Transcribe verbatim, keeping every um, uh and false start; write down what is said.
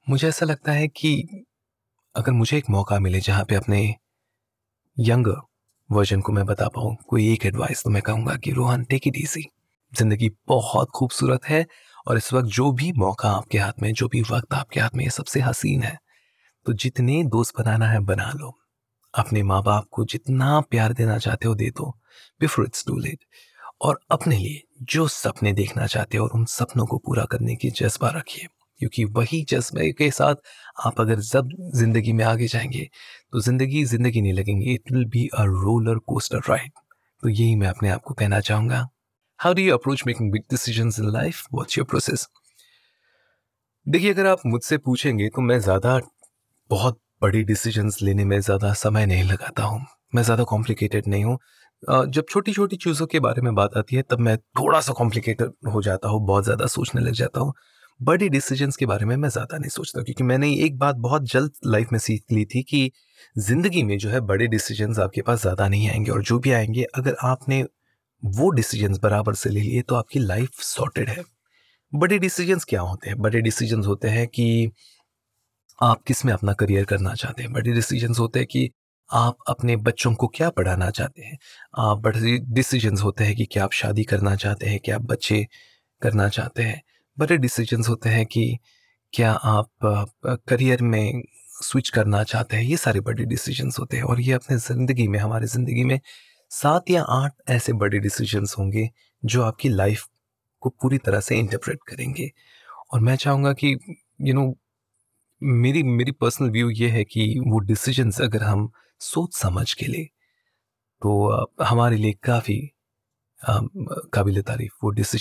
मुझे ऐसा लगता है कि अगर मुझे एक मौका मिले जहाँ पे अपने यंगर वर्जन को मैं बता पाऊँ कोई एक एडवाइस, तो मैं कहूँगा कि रोहन, टेक इट ईज़ी। ज़िंदगी बहुत खूबसूरत है और इस वक़्त जो भी मौका आपके हाथ में, जो भी वक़्त आपके हाथ में, ये सबसे हसीन है। तो जितने दोस्त बनाना है बना लो। अपने माँ-बाप को जितना प्यार देना चाहते हो दे दो, बिफोर इट्स टू लेट। और अपने लिए जो सपने देखना चाहते हो और उन सपनों को पूरा करने की जज़्बा रखिए, क्योंकि वही जज़्बे के साथ आप अगर जब ज़िंदगी में आगे जाएँगे, तो ज़िंदगी ज़िंदगी नहीं लगेंगी, it will be a roller coaster ride. तो यही मैं अपने आप को कहना चाहूँगा। How do you approach making big decisions in life? What's your process? देखिए, अगर आप मुझसे पूछेंगे तो मैं ज़्यादा बहुत बड़ी डिसीजंस लेने में ज़्यादा समय नहीं लगाता हूँ। मैं ज़्यादा कॉम्प्लिकेटेड नहीं हूँ। अ, जब छोटी-छोटी चीज़ों के बारे में बात आती है तब मैं थोड़ा-सा कॉम्प्लिकेटेड हो जाता हूँ, बहुत ज़्यादा सोचने लग जाता हूँ। बड़ी डिसीजंस के बारे में मैं ज़्यादा नहीं सोचता, क्योंकि मैंने एक बात बहुत जल्द लाइफ में सीख ली थी कि ज़िंदगी में जो है बड़े डिसीजंस आपके पास ज़्यादा नहीं आएँगे, और जो भी आएँगे अगर आपने वो डिसीजंस बराबर से ले लिए तो आपकी लाइफ सॉर्टेड है। बड़े डिसीजंस क्या होते हैं? बड़े डिसीजंस होते हैं कि आप किस में अपना करियर करना चाहते हैं। बड़े डिसीजंस होते हैं कि आप अपने बच्चों को क्या पढ़ाना चाहते हैं। आ, बड़े डिसीजंस होते हैं कि क्या आप शादी करना चाहते हैं, क्या आप बच्चे करना चाहते हैं। बड़े डिसीजंस होते हैं कि क्या आप आ, करियर में स्विच करना चाहते हैं। ये सारे बड़े डिसीजंस होते हैं, और ये अपने ज़िंदगी में, हमारे ज़िंदगी में सात या आठ ऐसे बड़े डिसीजंस होंगे जो आपकी लाइफ को पूरी तरह से इंटरप्रेट करेंगे। और मैं चाहूँगा कि यू नो मेरी मेरी पर्सनल व्यू ये है कि वो डिसीजंस अगर हम सोच समझ के ले तो अ, हमारे लिए काफ़ी काबिल तारीफ वो डिसीजन